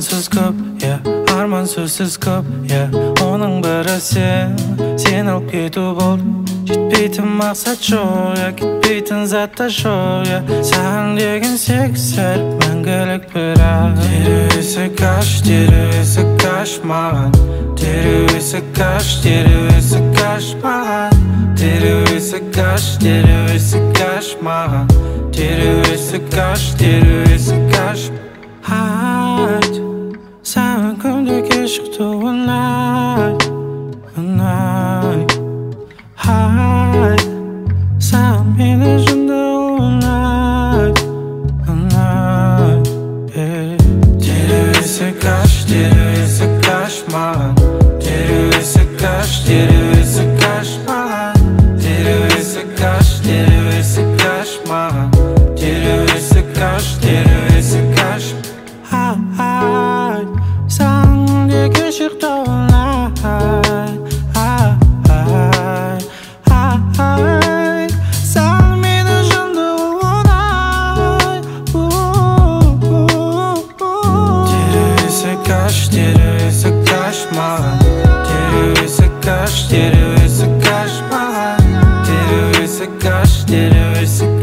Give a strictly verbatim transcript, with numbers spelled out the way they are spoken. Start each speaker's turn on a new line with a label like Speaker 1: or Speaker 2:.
Speaker 1: Armansız köp, yeah, arman sözsüz köp, yeah. Onun biri sen, sen alıp ketip boldu. Gitpeytin maksat şol, yeah, gitpeytin zatta şol, yeah. Sen degen sekser, мәңгілік бірақ. Теревесі каш, теревесі каш маған. Теревесі каш, теревесі каш маған. Теревесі каш, теревесі каш маған. Теревесі каш, теревесі каш. Hayt, sen күнде кешікті ұнай, ұнай. Hayt, sen мені жынды ұнай, ұнай. Теревесі каш, теревесі каш маған. Теревесі каш, теревесі каш маған. Теревесі каш, теревесі каш маған. Теревесі каш, теревесі каш. Hayt, sen de kешікті ұнай, hayt, hayt. Sen meni жынды ұнай. Теревесі каш, теревесі каш маған. Теревесі каш, теревесі каш маған. Теревесі каш, теревесі